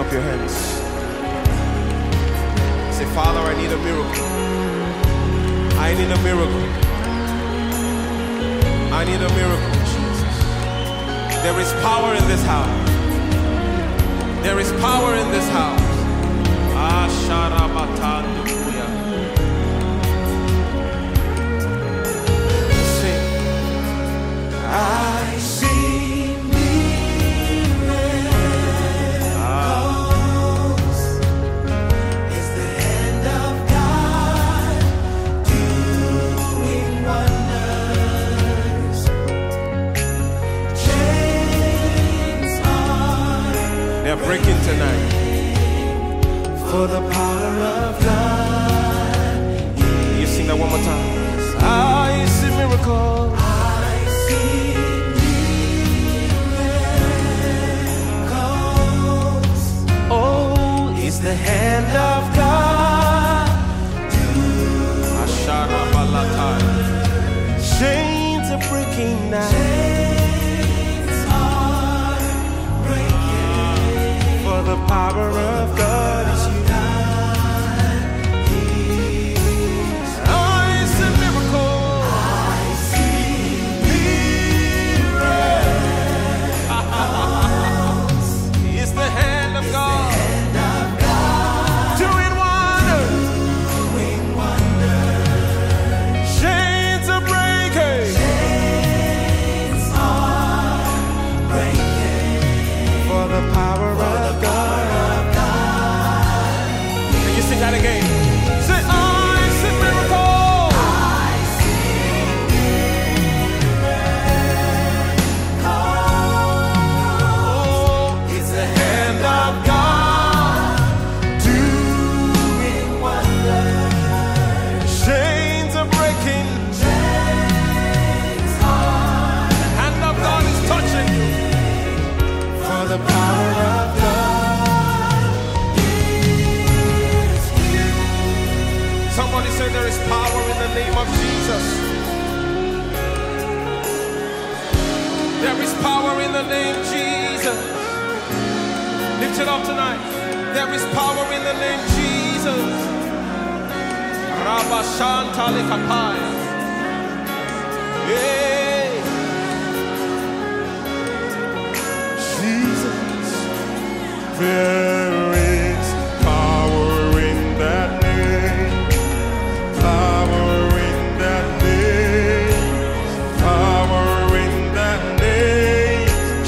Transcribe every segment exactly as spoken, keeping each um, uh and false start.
up your hands. Say, Father, I need a miracle. I need a miracle. I need a miracle, Jesus. There is power in this house. There is power in this house. Asharabatandukuya. Sing. I see miracles. It's the hand of God doing wonders. Chains are they're breaking tonight. For the power of God. You sing that one more time. I see miracles. I see miracles. Oh, it's the hand of God. Chains are breaking now. Chains are breaking. For the power of God is you. That again. Say, I see miracles. I see miracles. It's the hand of God doing wonders. Chains are breaking. Chains are. The hand of God is touching you. For the power of God. Somebody say there is power in the name of Jesus. There is power in the name Jesus. Lift it up tonight. There is power in the name Jesus. Rabashantale kapaya. Hey. Jesus. There is power in that name. Power in that name, power in that name,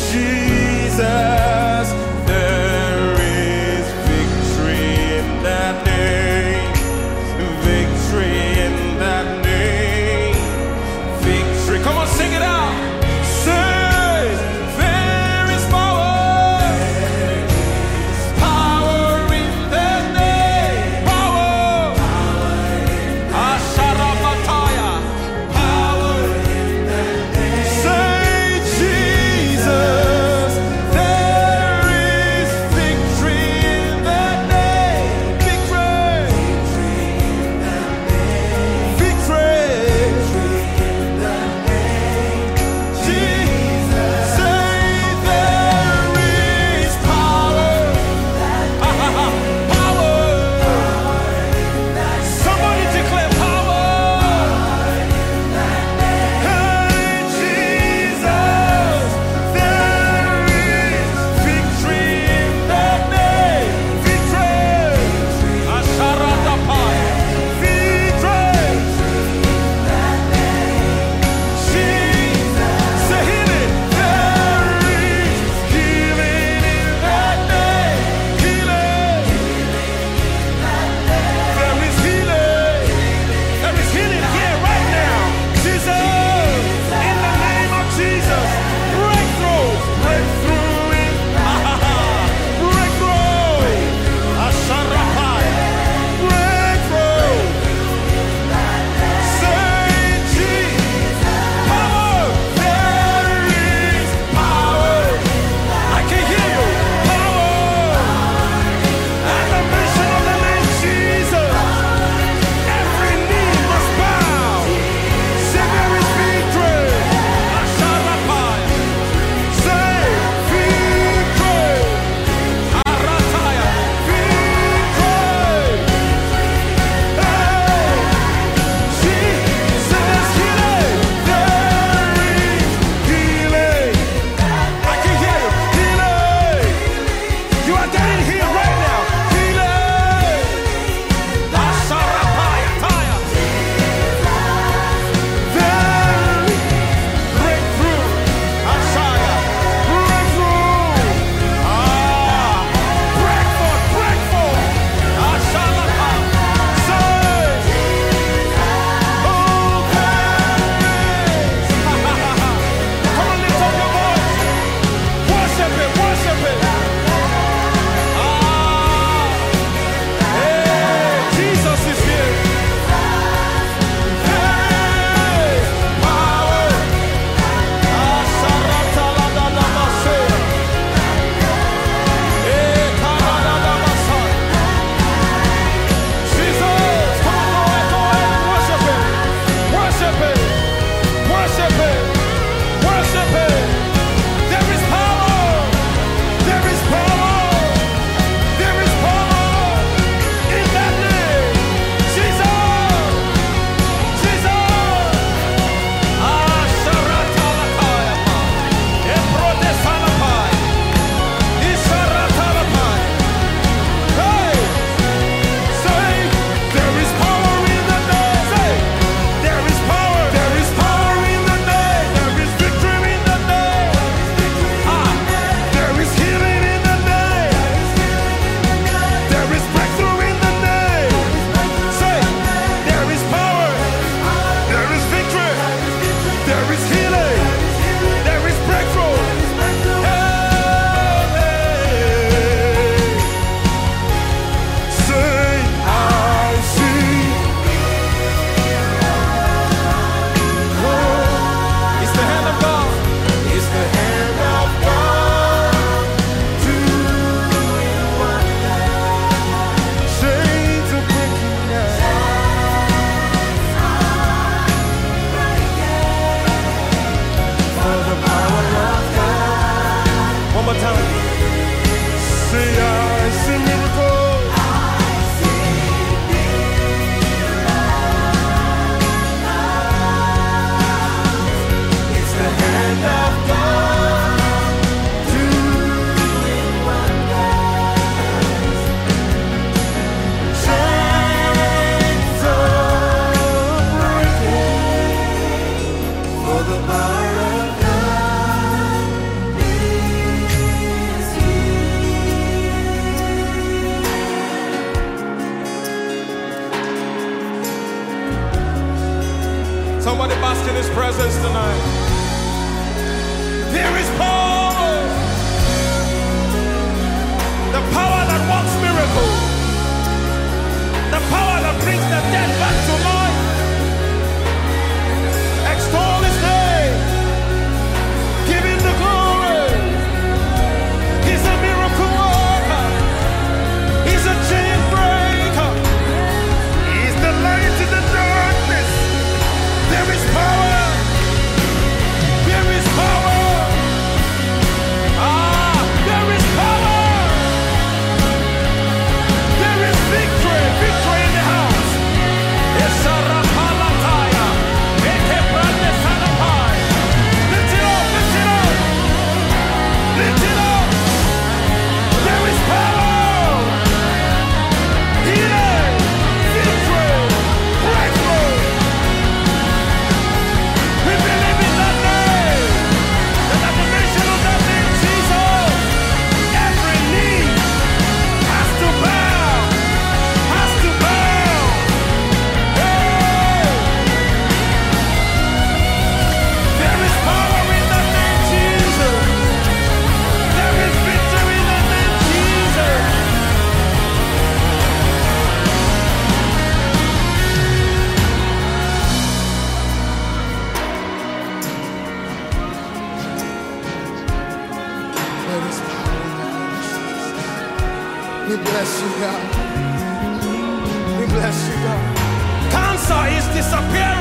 Jesus. There is victory in that name, victory in that name. Worship Him. Worship Him. Worship Him. There is power. There is power. There is power in that name. Jesus. Jesus. Ah, Sharatalakaya. Ebrodesalapai. Isharatalapaya. Hey. Say, there is power in the name. Say, there is power. There is power in the name. There is victory in the name. Ah, there is healing in the name. There is breakthrough in the name. Say, there is power. There is victory. There is healing. There is breakthrough. Hey, hey. Say, I see. Oh, it's the hand of God. It's the hand of God doing wonders. Chains are breaking for the power of God. One more time. Say, I see miracles. It's the hand of God doing wonders. Chains are breaking for the power of God is here. Somebody bask in His presence tonight. There is power. The power that works miracles. The power that brings the dead back to life. Extol His name. Give Him the glory. He's a miracle worker. He's a chain breaker. He's the light in the darkness. There is power. There is power. Ah, there is power. There is victory. Victory in the house. Esarapalataya. Ekebrandesalapai. Lift it up. Lift it up. Lift it up. There is power. Healing. Victory. Breakthrough. We believe in that name. That at the mention of that name, Jesus, every knee has to bow. Has to bow. Hey! There is power in that name, Jesus. There is victory in that name, Jesus. There is power in that name, Jesus. We bless you, God. We bless you, God. Cancer is disappearing.